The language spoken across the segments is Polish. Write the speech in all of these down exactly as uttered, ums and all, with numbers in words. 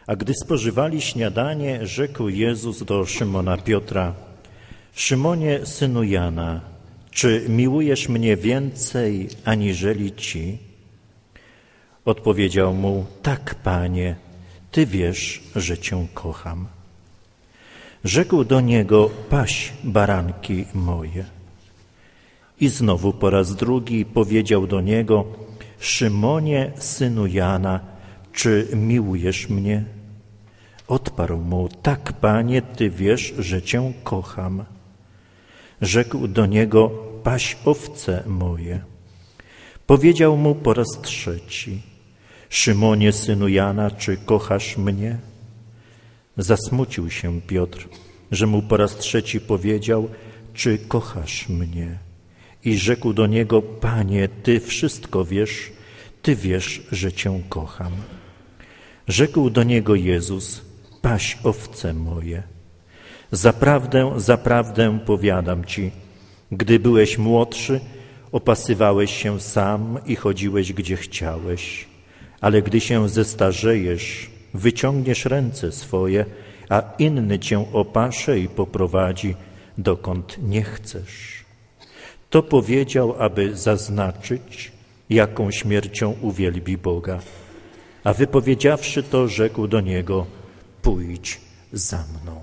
A gdy spożywali śniadanie, rzekł Jezus do Szymona Piotra: Szymonie, synu Jana, czy miłujesz mnie więcej aniżeli ci? Odpowiedział mu: tak, Panie, Ty wiesz, że Cię kocham. Rzekł do niego: paś baranki moje. I znowu po raz drugi powiedział do niego: Szymonie, synu Jana, czy miłujesz mnie? Odparł mu: tak, Panie, Ty wiesz, że Cię kocham. Rzekł do niego: paś owce moje. Powiedział mu po raz trzeci: Szymonie, synu Jana, czy kochasz mnie? Zasmucił się Piotr, że mu po raz trzeci powiedział: czy kochasz mnie? I rzekł do niego: Panie, Ty wszystko wiesz, Ty wiesz, że Cię kocham. Rzekł do niego Jezus: paś owce moje. Zaprawdę, zaprawdę powiadam Ci, gdy byłeś młodszy, opasywałeś się sam i chodziłeś, gdzie chciałeś. Ale gdy się zestarzejesz, wyciągniesz ręce swoje, a inny Cię opasze i poprowadzi, dokąd nie chcesz. To powiedział, aby zaznaczyć, jaką śmiercią uwielbi Boga. A wypowiedziawszy to, rzekł do niego: pójdź za mną.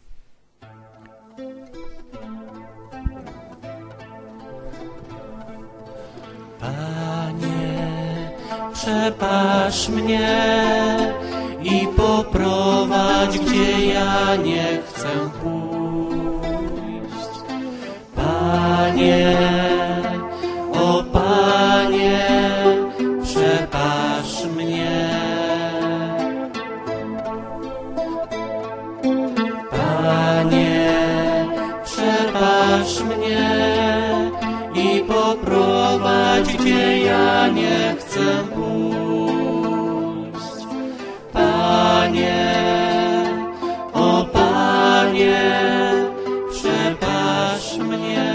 Panie, przepasz mnie i poprowadź, gdzie ja nie chcę pójść. Panie, o Panie, przepasz mnie. Panie, przepasz mnie i poprowadź, gdzie ja nie chcę pójść. Panie, o Panie, przepasz mnie.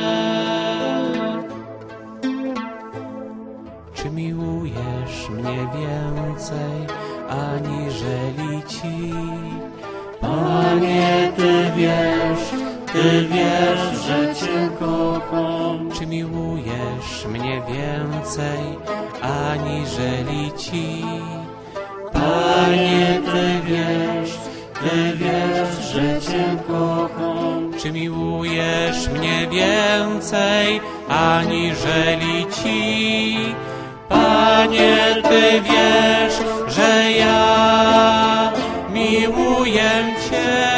Czy miłujesz mnie więcej aniżeli ci? Panie, Ty wiesz, Ty wiesz, że Cię kocham. Czy miłujesz mnie więcej aniżeli ci? Panie, Ty wiesz, Ty wiesz, że Cię kocham. Czy miłujesz mnie więcej aniżeli ci? Panie, Ty wiesz, że ja miłuję Cię.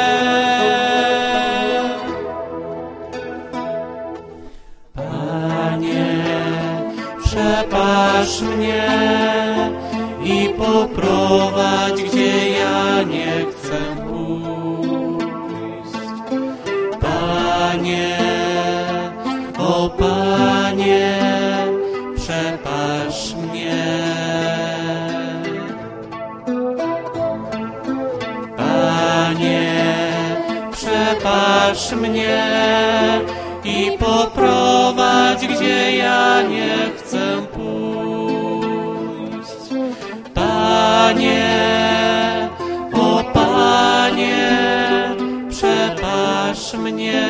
Panie, przepasz mnie i poprowadź, gdzie ja nie chcę pójść. Panie, o Panie, przepasz mnie. Panie, przepasz mnie i poprowadź, gdzie ja nie chcę pójść. Panie, o Panie, przepasz mnie.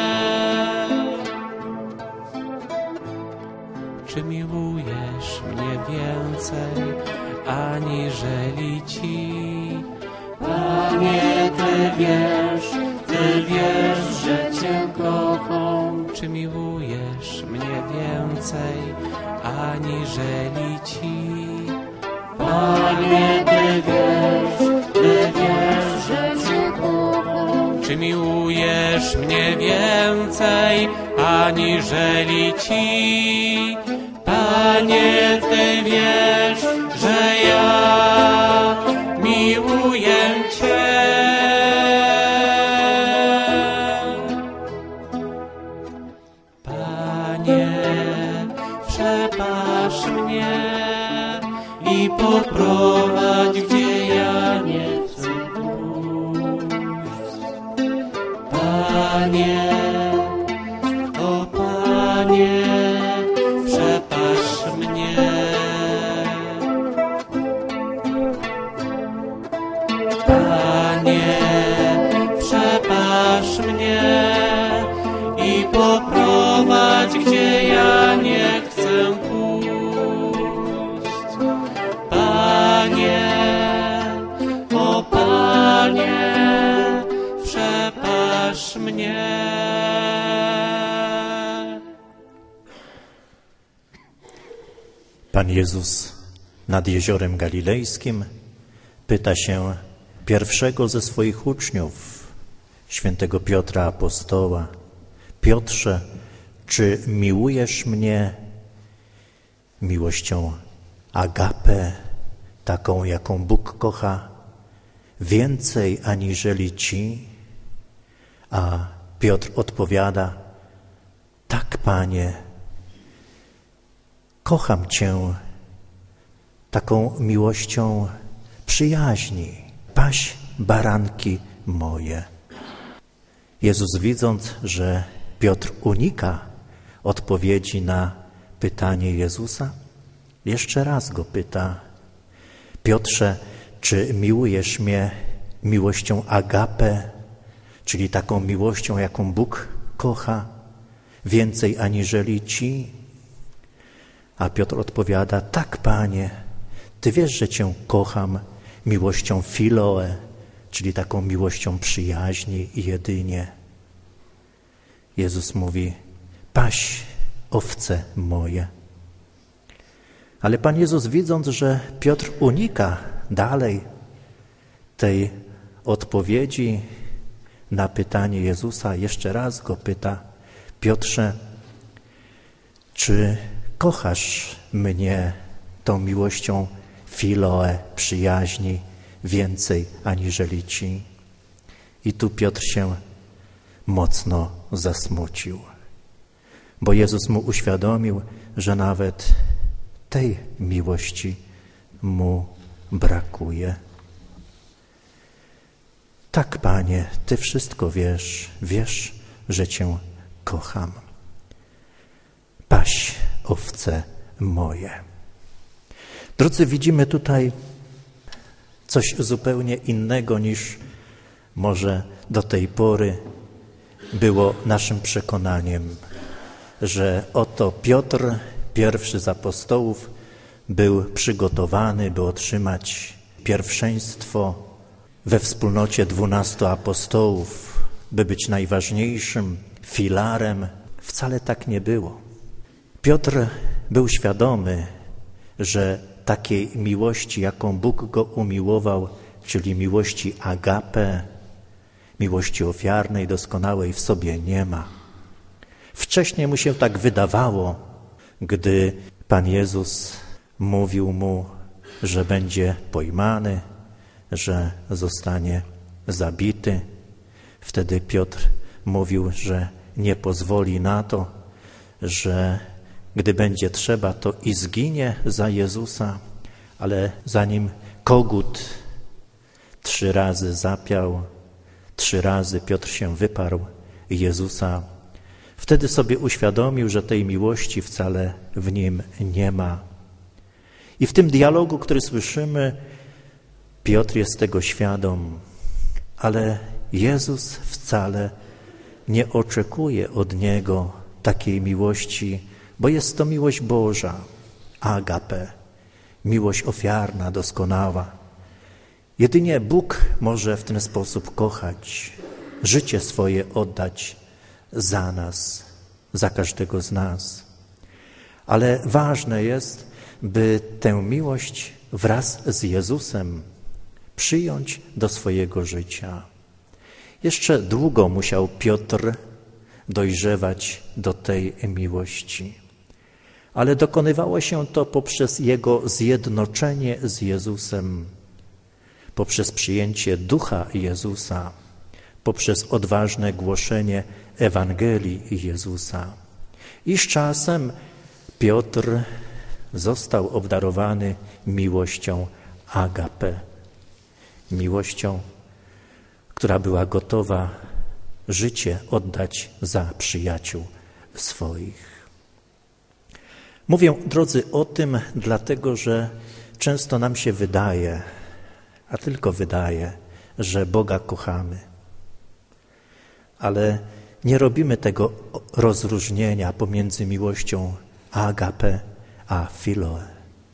Czy miłujesz mnie więcej aniżeli ci? Panie, Ty wiesz, Ty wiesz, że Cię kocham. Czy miłujesz mnie więcej aniżeli ci? Panie, Ty wiesz, Ty wiesz, że Cię kocham. Czy miłujesz mnie więcej aniżeli ci? Panie, Ty wiesz, że ja miłuję Cię. Panie, przepasz mnie i poprowadź, gdzie ja nie chcę pójść. Panie, o Panie, przepasz mnie. Panie, przebaż mnie i poprowadź, gdzie ja nie chcę pójść. Panie, o Panie, przebaż mnie. Pan Jezus nad Jeziorem Galilejskim pyta się pierwszego ze swoich uczniów, świętego Piotra apostoła: Piotrze, czy miłujesz mnie miłością agape, taką jaką Bóg kocha, więcej aniżeli ci? A Piotr odpowiada: tak, Panie, kocham Cię taką miłością przyjaźni. Paś baranki moje. Jezus, widząc, że Piotr unika odpowiedzi na pytanie Jezusa, jeszcze raz go pyta: Piotrze, czy miłujesz mnie miłością agape, czyli taką miłością, jaką Bóg kocha, więcej aniżeli ci? A Piotr odpowiada: tak, Panie, Ty wiesz, że Cię kocham miłością filoe, czyli taką miłością przyjaźni i jedynie. Jezus mówi: paś owce moje. Ale Pan Jezus, widząc, że Piotr unika dalej tej odpowiedzi na pytanie Jezusa, jeszcze raz go pyta: Piotrze, czy kochasz mnie tą miłością filoe, przyjaźni, więcej aniżeli ci? I tu Piotr się mocno zasmucił, bo Jezus mu uświadomił, że nawet tej miłości mu brakuje. Tak, Panie, Ty wszystko wiesz, wiesz, że Cię kocham. Paś owce moje. Drodzy, widzimy tutaj coś zupełnie innego niż może do tej pory było naszym przekonaniem, że oto Piotr, pierwszy z apostołów, był przygotowany, by otrzymać pierwszeństwo we wspólnocie dwunastu apostołów, by być najważniejszym filarem. Wcale tak nie było. Piotr był świadomy, że takiej miłości, jaką Bóg go umiłował, czyli miłości agape, miłości ofiarnej, doskonałej, w sobie nie ma. Wcześniej mu się tak wydawało, gdy Pan Jezus mówił mu, że będzie pojmany, że zostanie zabity. Wtedy Piotr mówił, że nie pozwoli na to, że gdy będzie trzeba, to i zginie za Jezusa, ale zanim kogut trzy razy zapiał, trzy razy Piotr się wyparł Jezusa, wtedy sobie uświadomił, że tej miłości wcale w nim nie ma. I w tym dialogu, który słyszymy, Piotr jest tego świadom, ale Jezus wcale nie oczekuje od niego takiej miłości, bo jest to miłość Boża, agape, miłość ofiarna, doskonała. Jedynie Bóg może w ten sposób kochać, życie swoje oddać za nas, za każdego z nas. Ale ważne jest, by tę miłość wraz z Jezusem przyjąć do swojego życia. Jeszcze długo musiał Piotr dojrzewać do tej miłości, ale dokonywało się to poprzez jego zjednoczenie z Jezusem, poprzez przyjęcie Ducha Jezusa, poprzez odważne głoszenie Ewangelii Jezusa. I z czasem Piotr został obdarowany miłością agape, miłością, która była gotowa życie oddać za przyjaciół swoich. Mówię, drodzy, o tym dlatego, że często nam się wydaje, a tylko wydaje, że Boga kochamy. Ale nie robimy tego rozróżnienia pomiędzy miłością agape a philoe.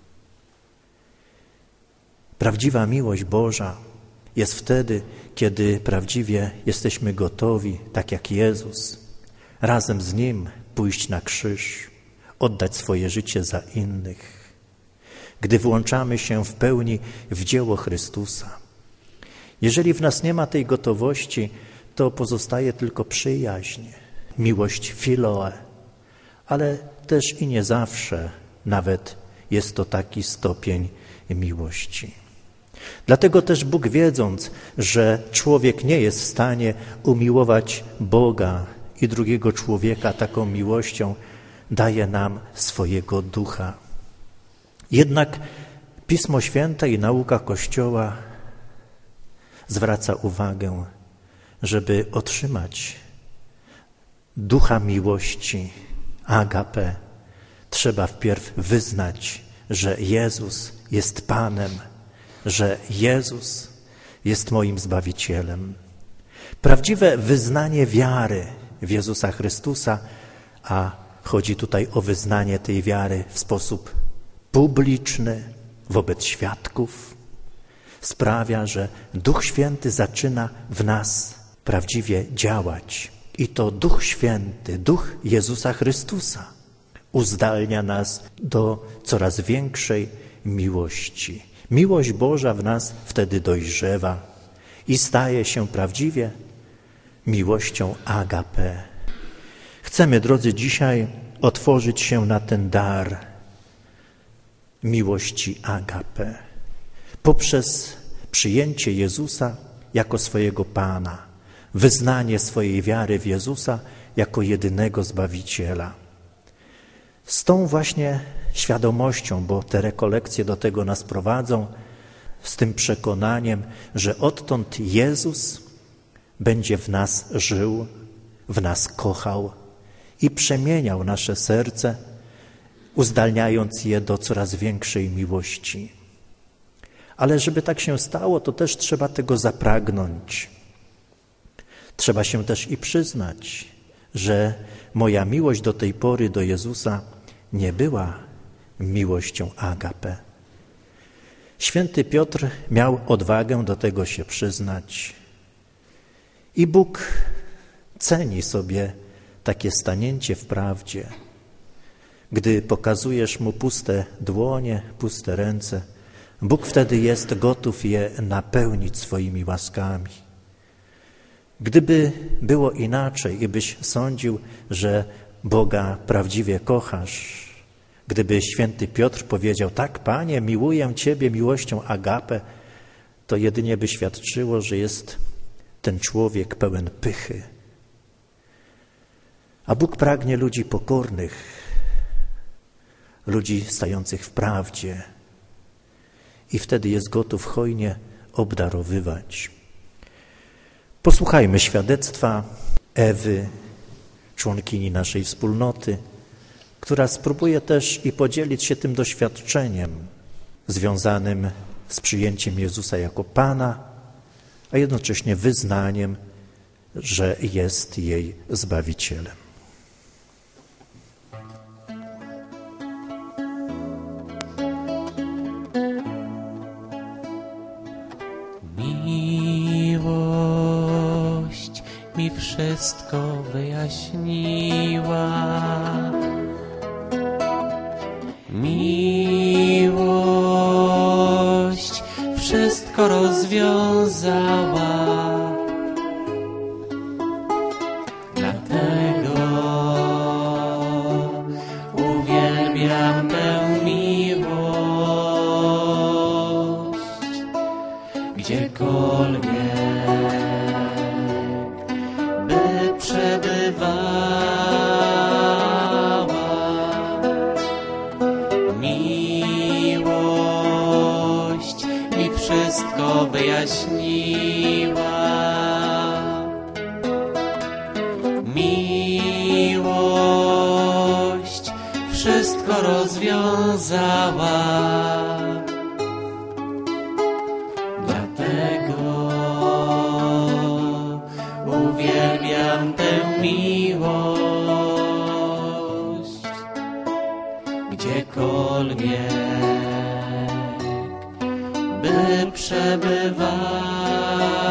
Prawdziwa miłość Boża jest wtedy, kiedy prawdziwie jesteśmy gotowi, tak jak Jezus, razem z Nim pójść na krzyż, oddać swoje życie za innych. Gdy włączamy się w pełni w dzieło Chrystusa. Jeżeli w nas nie ma tej gotowości, to pozostaje tylko przyjaźń, miłość philoe, ale też i nie zawsze nawet jest to taki stopień miłości. Dlatego też Bóg, wiedząc, że człowiek nie jest w stanie umiłować Boga i drugiego człowieka taką miłością, daje nam swojego Ducha. Jednak Pismo Święte i nauka Kościoła zwraca uwagę, żeby otrzymać Ducha miłości, agape, trzeba wpierw wyznać, że Jezus jest Panem, że Jezus jest moim Zbawicielem. Prawdziwe wyznanie wiary w Jezusa Chrystusa, a chodzi tutaj o wyznanie tej wiary w sposób publiczny, wobec świadków, sprawia, że Duch Święty zaczyna w nas prawdziwie działać. I to Duch Święty, Duch Jezusa Chrystusa uzdalnia nas do coraz większej miłości. Miłość Boża w nas wtedy dojrzewa i staje się prawdziwie miłością agape. Chcemy, drodzy, dzisiaj otworzyć się na ten dar miłości agape poprzez przyjęcie Jezusa jako swojego Pana, wyznanie swojej wiary w Jezusa jako jedynego Zbawiciela. Z tą właśnie świadomością, bo te rekolekcje do tego nas prowadzą, z tym przekonaniem, że odtąd Jezus będzie w nas żył, w nas kochał i przemieniał nasze serce, uzdalniając je do coraz większej miłości. Ale żeby tak się stało, to też trzeba tego zapragnąć. Trzeba się też i przyznać, że moja miłość do tej pory do Jezusa nie była miłością agape. Święty Piotr miał odwagę do tego się przyznać. I Bóg ceni sobie takie stanięcie w prawdzie. Gdy pokazujesz Mu puste dłonie, puste ręce, Bóg wtedy jest gotów je napełnić swoimi łaskami. Gdyby było inaczej i byś sądził, że Boga prawdziwie kochasz, gdyby święty Piotr powiedział, tak, Panie, miłuję Ciebie miłością agape, to jedynie by świadczyło, że jest ten człowiek pełen pychy. A Bóg pragnie ludzi pokornych, ludzi stających w prawdzie i wtedy jest gotów hojnie obdarowywać. Posłuchajmy świadectwa Ewy, członkini naszej wspólnoty, która spróbuje też i podzielić się tym doświadczeniem związanym z przyjęciem Jezusa jako Pana, a jednocześnie wyznaniem, że jest jej Zbawicielem. Miłość mi wszystko wyjaśniła. Miłość wszystko rozwiązała. Dlatego uwielbiam tę miłość, gdziekolwiek by przebywała. Miłość mi wszystko wyjaśniła. Miłość wszystko rozwiązała. Dlatego miłość, gdziekolwiek by przebywać.